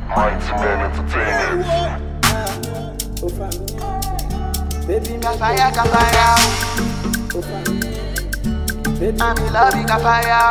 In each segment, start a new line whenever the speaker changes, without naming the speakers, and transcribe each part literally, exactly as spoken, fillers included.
Mighty Men Entertainment.
Baby, me fire, ka fire. I'm in love with ka fire.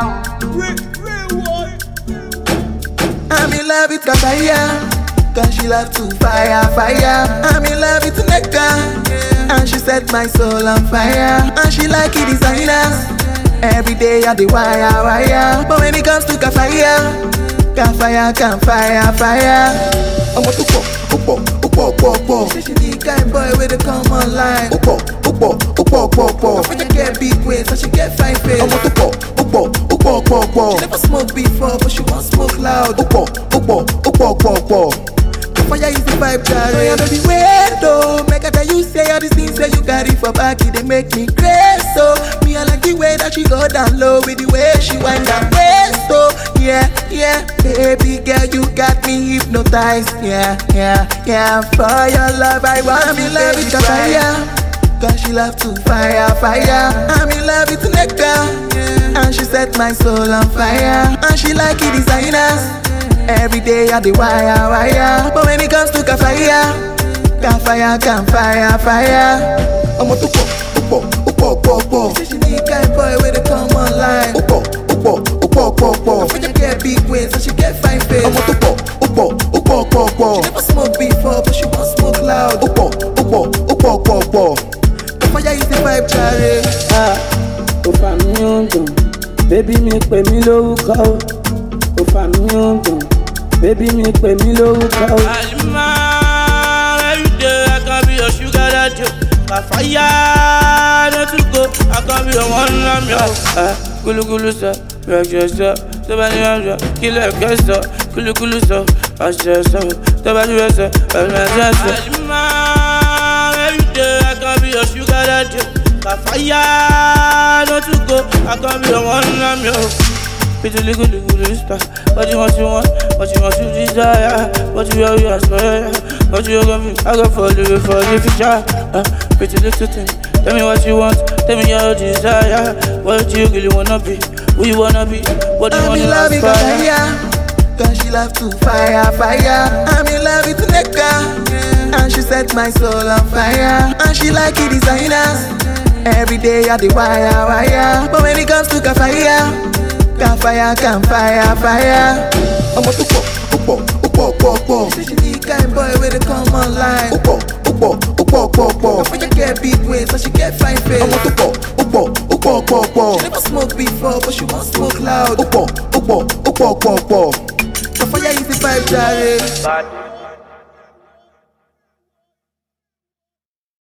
I'm in love with ka fire. Cause she love to fire, fire. I'm in love with Neka, and she set my soul on fire. And she like it designers. Every day I the wire, wire. But when it comes to ka fire, ka fire, ka fire, fire. I want to pop, pop, pop, pop, pop. Say she the kind boy where they come online. Pop, pop, pop, pop, pop. When you get big waist, so she get fine face. I want to pop, pop, pop, pop, pop. She never smoked before, but she want smoke loud. Pop, pop, pop, pop, pop. Fire is the vibe, Charlie. Oh, yeah, baby, wait, though. Make her tell you say all these things that you got it for back, it they make me crazy. So, me, I like the way that she go down low with the way she wind down waist. So, yeah, yeah, baby girl, you got me hypnotized. Yeah, yeah, yeah. For your love, I want me love with fire. Cause she love to fire, fire. I'm in love with Neka, and she set my soul on fire. And she like it designers. Every day I the wire, wire. But when it comes to ka fire, ka fire, ka fire, fire. I'm a to pop, pop, pop, pop, pop. Say she the kind boy where they come online. Pop, pop, pop, pop, pop. When you get big waist, so she get fine face. I'm a to pop, pop, pop, pop, pop. She never smoked before, but she want smoke loud. Pop, pop, pop, pop, pop. The fire is the vibe, Charlie.
Ah, o fa mi yundun, baby mi pe mi lórúkọ. O fa mi yundun. Baby, me pay me low cow.
Alima, every day I can be your sugar daddy. My fire, not to go. I can be your one lamb. Ah, kulu kulu sa, breakfast sa. Somebody else, kill a guest sa. Kulu kulu sa, ashes sa. Somebody else, Alima, every day I can be your sugar daddy. My fire, not to go. I can be your one lamb. It's a little, little, little star. What you want, you want, what you want, you desire. What you want, you aspire. What you got me, I got for you, for the future. Uh, pretty little thing. Tell me what you want, tell me your desire. What you really wanna be, who you wanna be, what do you
I'm
wanna
in love with
aspire.
Cause she love to fire, fire. I'm in love with Neka, and she set my soul on fire. And she like it designers. Every day I the wire, wire. But when it comes to ka fire, ka fire, ka fire, fire. I'm a to pop, pop, pop, pop, pop. Say she the kind boy where they come online. Pop, pop, pop, pop, pop. When you get big waist, so she get fine face. I'm a to pop, pop, pop, pop, pop. She never smoked before, but she want smoke loud. Pop, pop, pop, pop, pop. The fire is the vibe, Charlie.